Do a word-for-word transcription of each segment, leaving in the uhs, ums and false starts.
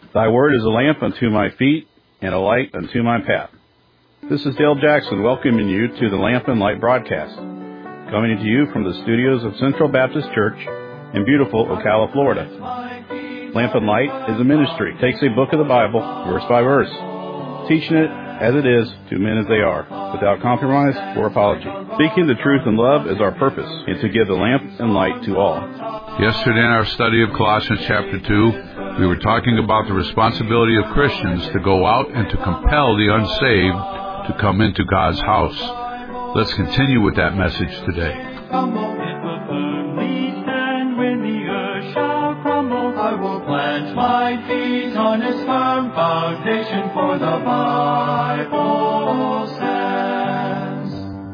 Thy word is a lamp unto my feet and a light unto my path. This is Dale Jackson welcoming you to the Lamp and Light broadcast, coming to you from the studios of Central Baptist Church in beautiful Ocala, Florida. Lamp and Light is a ministry, takes a book of the Bible, verse by verse, teaching it as it is to men as they are, without compromise or apology. Speaking the truth in love is our purpose, and to give the lamp and light to all. Yesterday in our study of Colossians chapter two, we were talking about the responsibility of Christians to go out and to compel the unsaved to come into God's house. Let's continue with that message today. I will plant my feet on its firm foundation, for the Bible says.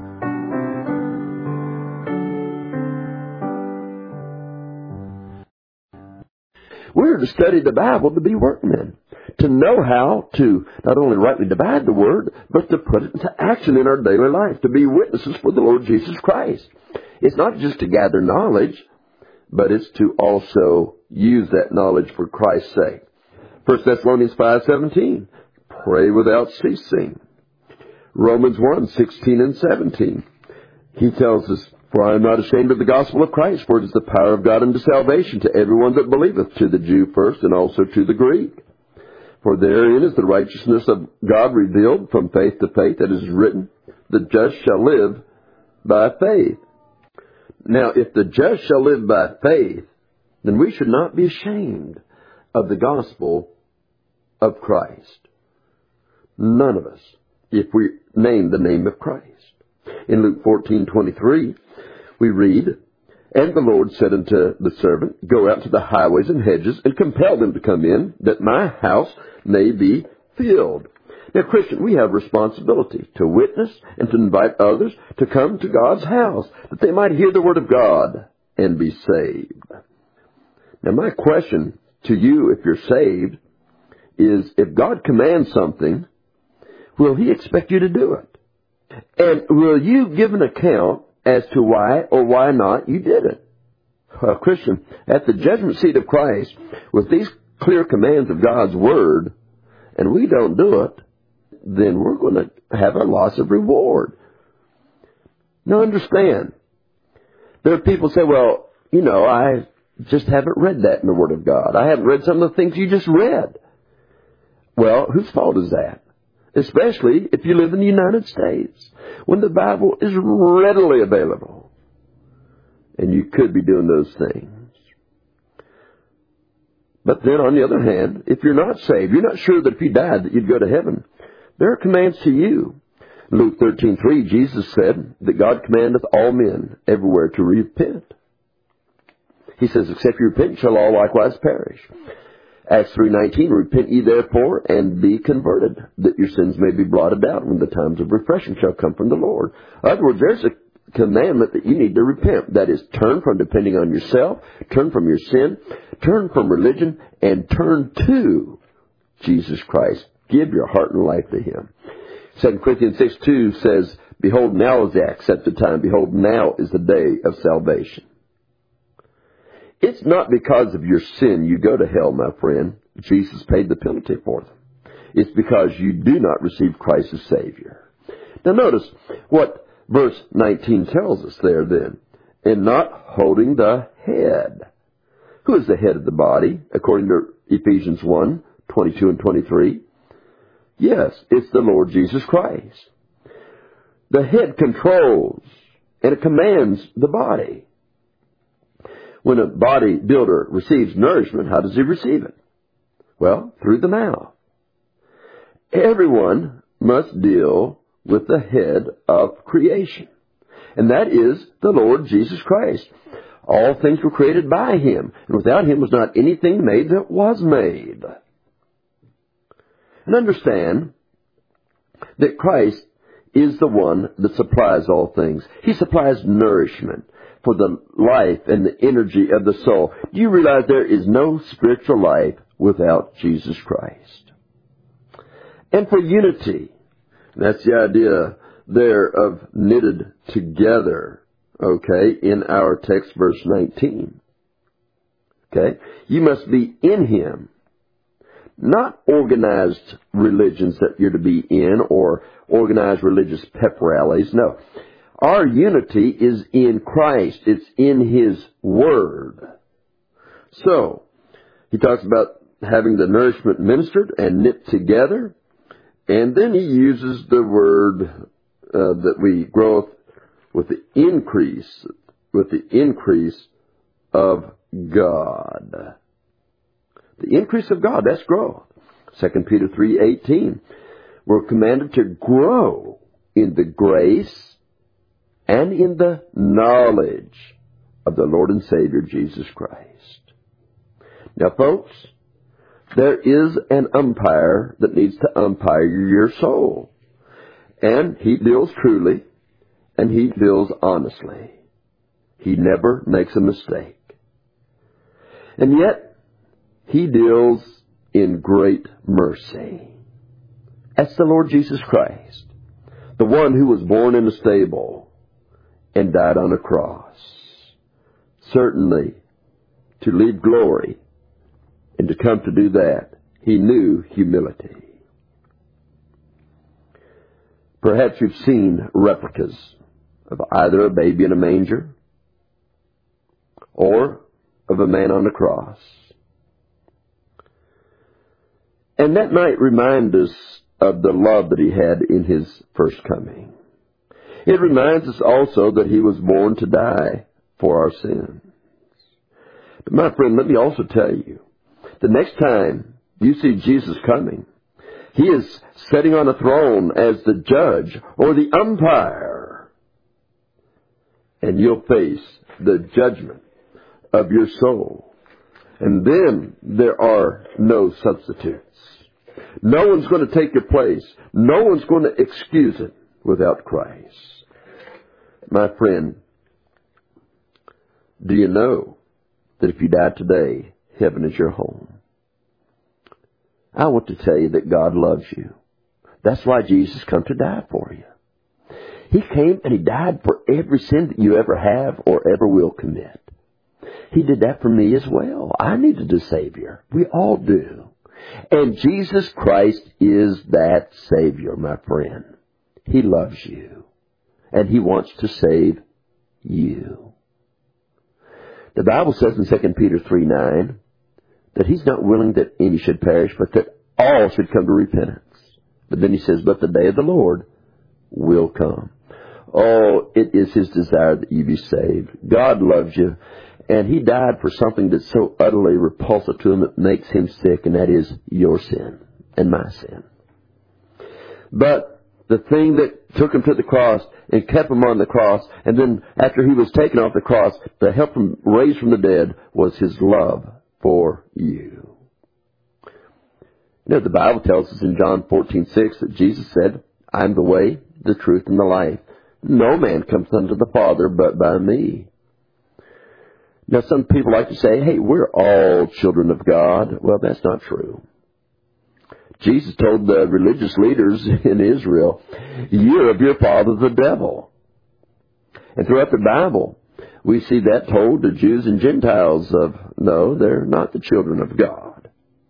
We're to study the Bible to be workmen, to know how to not only rightly divide the Word, but to put it into action in our daily life, to be witnesses for the Lord Jesus Christ. It's not just to gather knowledge, but it's to also use that knowledge for Christ's sake. First Thessalonians five seventeen, pray without ceasing. Romans one sixteen and seventeen, he tells us, for I am not ashamed of the gospel of Christ, for it is the power of God unto salvation to everyone that believeth, to the Jew first, and also to the Greek. For therein is the righteousness of God revealed from faith to faith, that is written, the just shall live by faith. Now, if the just shall live by faith, then we should not be ashamed of the gospel of Christ. None of us, if we name the name of Christ. In Luke fourteen twenty-three, we read, and the Lord said unto the servant, go out to the highways and hedges, and compel them to come in, that my house may be filled. Now, Christian, we have responsibility to witness and to invite others to come to God's house, that they might hear the word of God and be saved. Now, my question to you, if you're saved, is if God commands something, will He expect you to do it? And will you give an account as to why or why not you did it? Uh, Christian, at the judgment seat of Christ, with these clear commands of God's word, and we don't do it, then we're going to have a loss of reward. Now understand, there are people who say, well, you know, I just haven't read that in the Word of God. I haven't read some of the things you just read. Well, whose fault is that? Especially if you live in the United States, when the Bible is readily available. And you could be doing those things. But then on the other hand, if you're not saved, you're not sure that if you died that you'd go to heaven, there are commands to you. Luke thirteen three, Jesus said that God commandeth all men everywhere to repent. He says, except you repent, shall all likewise perish. Acts three nineteen, repent ye therefore, and be converted, that your sins may be blotted out when the times of refreshing shall come from the Lord. In other words, there's a commandment that you need to repent. That is, turn from depending on yourself, turn from your sin, turn from religion, and turn to Jesus Christ. Give your heart and life to Him. Second Corinthians six two says, behold, now is the accepted time. Behold, now is the day of salvation. It's not because of your sin you go to hell, my friend. Jesus paid the penalty for them. It's because you do not receive Christ as Savior. Now notice what verse nineteen tells us there then. And not holding the head. Who is the head of the body, according to Ephesians one twenty-two and twenty-three? Yes, it's the Lord Jesus Christ. The head controls and it commands the body. When a bodybuilder receives nourishment, how does he receive it? Well, through the mouth. Everyone must deal with the head of creation, and that is the Lord Jesus Christ. All things were created by Him, and without Him was not anything made that was made. And understand that Christ is the one that supplies all things. He supplies nourishment for the life and the energy of the soul. Do you realize there is no spiritual life without Jesus Christ? And for unity, that's the idea there of knitted together, okay, in our text, verse nineteen. Okay? You must be in Him, Not organized religions that you're to be in or organized religious pep rallies. No. Our unity is in Christ. It's in His Word. So, he talks about having the nourishment ministered and knit together. And then he uses the word uh, that we grow with the increase, with the increase of God. The increase of God, that's growth. Second Peter three eighteen. We're commanded to grow in the grace and in the knowledge of the Lord and Savior Jesus Christ. Now, folks, there is an umpire that needs to umpire your soul. And he deals truly, and he deals honestly. He never makes a mistake. And yet, he deals in great mercy. That's the Lord Jesus Christ, the one who was born in a stable and died on a cross. Certainly, to leave glory and to come to do that, he knew humility. Perhaps you've seen replicas of either a baby in a manger or of a man on a cross. And that might remind us of the love that he had in his first coming. It reminds us also that he was born to die for our sins. But my friend, let me also tell you, the next time you see Jesus coming, he is sitting on a throne as the judge or the umpire. And you'll face the judgment of your soul. And then there are no substitutes. No one's going to take your place. No one's going to excuse it without Christ. My friend, do you know that if you die today, heaven is your home? I want to tell you that God loves you. That's why Jesus came to die for you. He came and He died for every sin that you ever have or ever will commit. He did that for me as well. I needed a Savior. We all do. And Jesus Christ is that Savior, my friend. He loves you. And He wants to save you. The Bible says in Second Peter three nine that He's not willing that any should perish, but that all should come to repentance. But then He says, but the day of the Lord will come. Oh, it is His desire that you be saved. God loves you. And He died for something that's so utterly repulsive to Him that makes Him sick, and that is your sin and my sin. But the thing that took Him to the cross and kept Him on the cross, and then after He was taken off the cross to help Him raise from the dead, was His love for you. You know, the Bible tells us in John fourteen six that Jesus said, I am the way, the truth, and the life. No man comes unto the Father but by me. Now, some people like to say, hey, we're all children of God. Well, that's not true. Jesus told the religious leaders in Israel, you're of your father the devil. And throughout the Bible, we see that told to Jews and Gentiles of, no, they're not the children of God.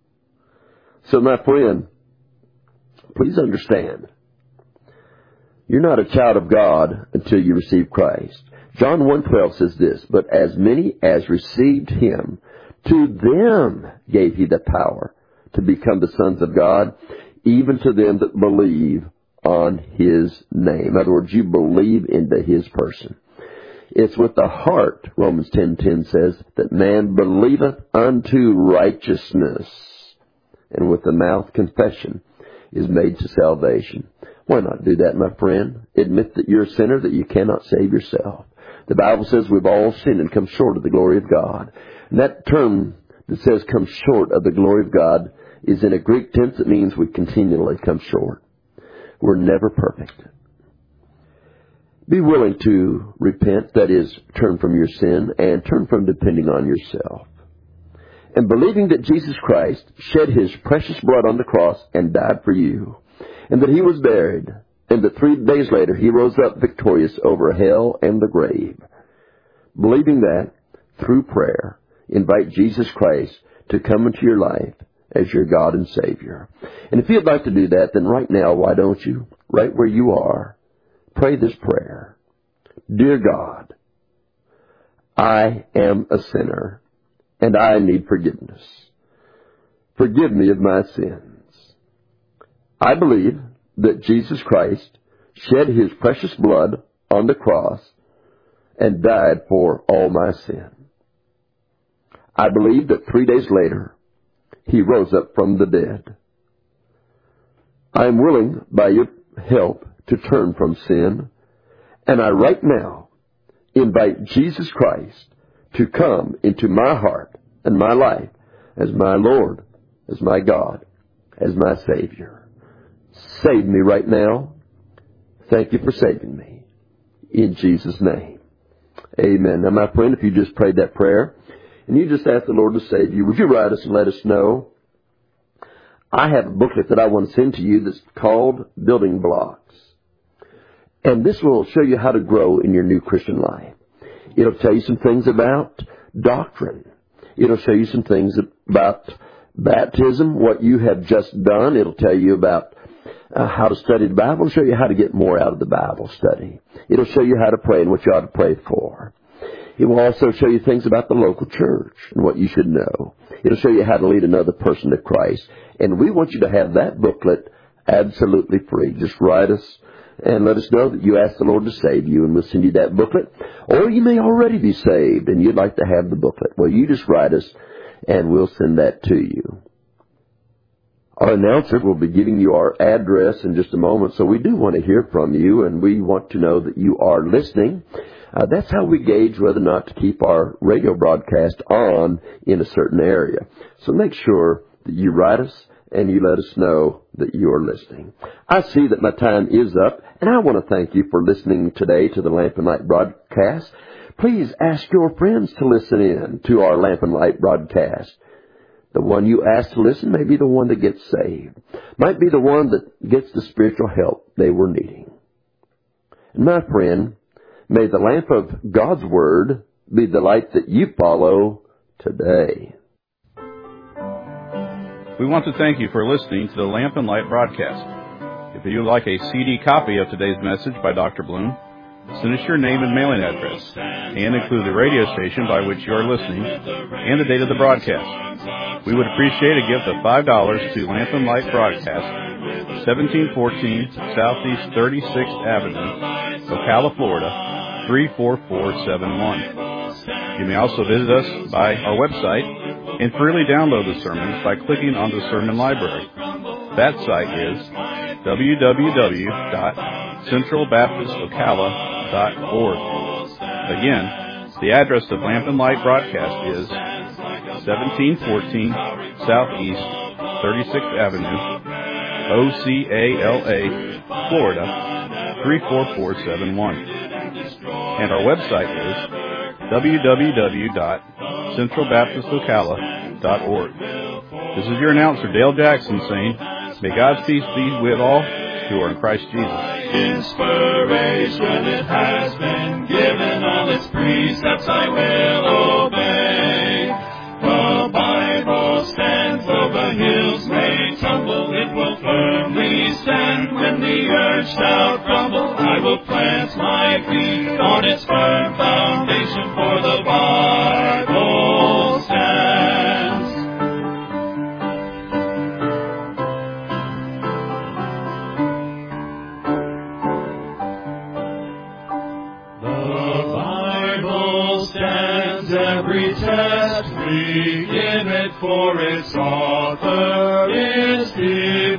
So, my friend, please understand, you're not a child of God until you receive Christ. John one twelve says this, but as many as received Him, to them gave He the power to become the sons of God, even to them that believe on His name. In other words, you believe into His person. It's with the heart, Romans ten ten says, that man believeth unto righteousness, and with the mouth confession is made to salvation. Why not do that, my friend? Admit that you're a sinner, that you cannot save yourself. The Bible says we've all sinned and come short of the glory of God. And that term that says come short of the glory of God is in a Greek tense that means we continually come short. We're never perfect. Be willing to repent, that is, turn from your sin and turn from depending on yourself. And believing that Jesus Christ shed His precious blood on the cross and died for you, and that He was buried, and that three days later He rose up victorious over hell and the grave. Believing that, through prayer, invite Jesus Christ to come into your life as your God and Savior. And if you'd like to do that, then right now, why don't you, right where you are, pray this prayer. Dear God, I am a sinner, and I need forgiveness. Forgive me of my sins. I believe that Jesus Christ shed His precious blood on the cross and died for all my sin. I believe that three days later, He rose up from the dead. I am willing, by your help, to turn from sin, and I right now invite Jesus Christ to come into my heart and my life as my Lord, as my God, as my Savior. Save me right now. Thank you for saving me. In Jesus' name. Amen. Now, my friend, if you just prayed that prayer and you just asked the Lord to save you, would you write us and let us know? I have a booklet that I want to send to you that's called Building Blocks. And this will show you how to grow in your new Christian life. It'll tell you some things about doctrine. It'll show you some things about baptism, what you have just done. It'll tell you about uh, how to study the Bible. It'll show you how to get more out of the Bible study. It'll show you how to pray and what you ought to pray for. It will also show you things about the local church and what you should know. It'll show you how to lead another person to Christ. And we want you to have that booklet absolutely free. Just write us and let us know that you asked the Lord to save you, and we'll send you that booklet. Or you may already be saved and you'd like to have the booklet. Well, you just write us and we'll send that to you. Our announcer will be giving you our address in just a moment, so we do want to hear from you, and we want to know that you are listening. Uh, that's how we gauge whether or not to keep our radio broadcast on in a certain area. So make sure that you write us and you let us know that you are listening. I see that my time is up, and I want to thank you for listening today to the Lamp and Light broadcast. Please ask your friends to listen in to our Lamp and Light broadcast. The one you ask to listen may be the one that gets saved. Might be the one that gets the spiritual help they were needing. And my friend, may the lamp of God's Word be the light that you follow today. We want to thank you for listening to the Lamp and Light broadcast. If you would like a C D copy of today's message by Doctor Bloom, send us your name and mailing address, and include the radio station by which you are listening and the date of the broadcast. We would appreciate a gift of five dollars to Lamp and Light Broadcast, seventeen fourteen Southeast thirty-sixth Avenue, Ocala, Florida, three four four seven one. You may also visit us by our website and freely download the sermons by clicking on the Sermon Library. That site is w w w dot central baptist ocala dot org. Again, the address of Lamp and Light Broadcast is seventeen fourteen Southeast thirty-sixth Avenue, Ocala, Florida, three four four seven one. And our website is w w w dot central baptist ocala dot org. This is your announcer, Dale Jackson, saying, may God's peace be with all who are in Christ Jesus. Inspiration, it has been given, all its precepts I will obey. The Bible stands, though the hills may tumble, it will firmly stand. When the earth shall crumble, I will plant my feet on its firm foundation, for the Bible stands. The Bible stands every test we give it, for its author is divine.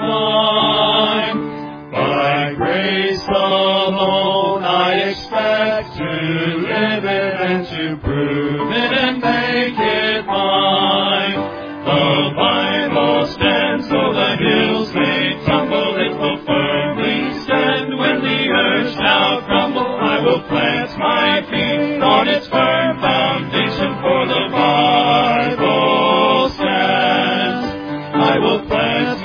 By grace alone I expect to live it and to prove it and make it mine. The Bible stands, though the hills may tumble, it will firmly stand. When the earth shall crumble, I will plant my feet on its firm foundation, for the Bible stands. I will plant